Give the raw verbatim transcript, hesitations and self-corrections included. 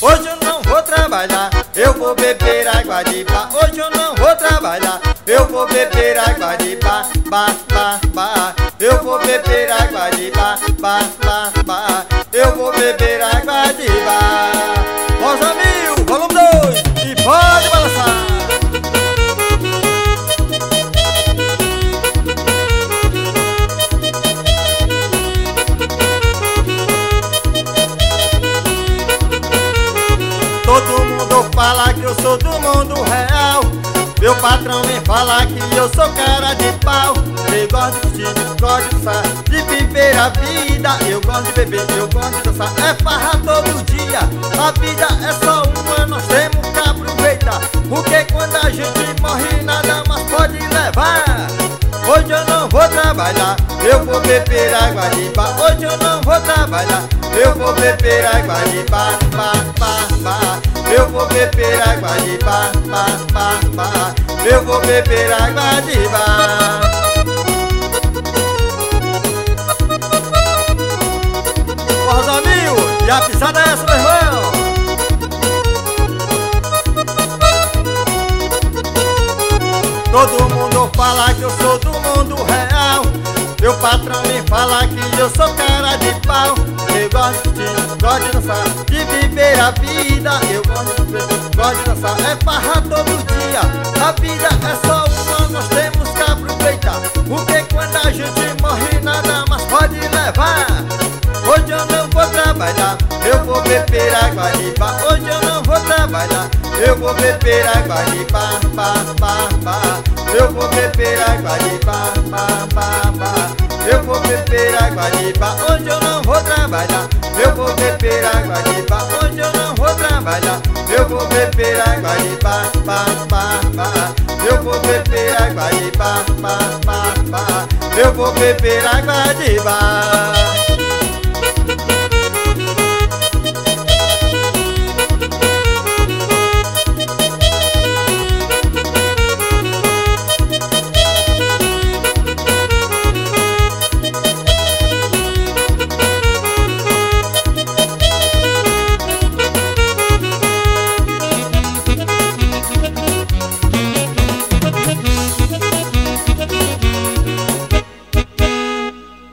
Hoje eu não vou trabalhar, eu vou beber água de bar. Hoje eu não vou trabalhar, eu vou beber água de bar, bar, bar, bar. Eu vou beber água de bar, bar, bar, bar. Eu vou beber água de bar. Rosa Mil, volume dois, e pode balançar. Todo mundo fala que eu sou do mundo real. Meu patrão vem falar que eu sou cara de pau. Eu gosto de curtir, gosto de dançar, de viver a vida. Eu gosto de beber, eu gosto de dançar, é farra todo dia. A vida é só uma, nós temos que aproveitar. Porque quando a gente morre nada mais pode levar. Hoje eu não vou trabalhar, eu vou beber água de bar. Hoje eu não vou trabalhar, eu vou beber água de bar, bar, bar, bar. Eu vou beber água de bar, bar, bar, bar. Eu vou beber água de bar. Rosa Mil, e a pisada é essa, meu irmão? Todo mundo fala que eu sou do mundo real. Meu patrão me fala que eu sou cara de pau. Eu gosto de curtir, gosto de dançar, de viver a vida. Eu gosto de beber, gosto de dançar, é farra todo dia. A vida é só uma, nós temos que aproveitar. Porque quando a gente morre nada mais pode levar. Hoje eu não vou trabalhar, eu vou beber água de bar. Hoje eu não vou trabalhar, eu vou beber água de bar, bar, bar, bar. Eu vou beber água de bar, bar, bar, bar. Eu vou beber água de bar. Hoje eu não vou trabalhar, eu vou beber água de bar. Hoje eu não vou trabalhar, eu vou beber água de bar, bar, bar, bar. Eu vou beber água de bar, bar, bar, bar. Eu vou beber água de bar.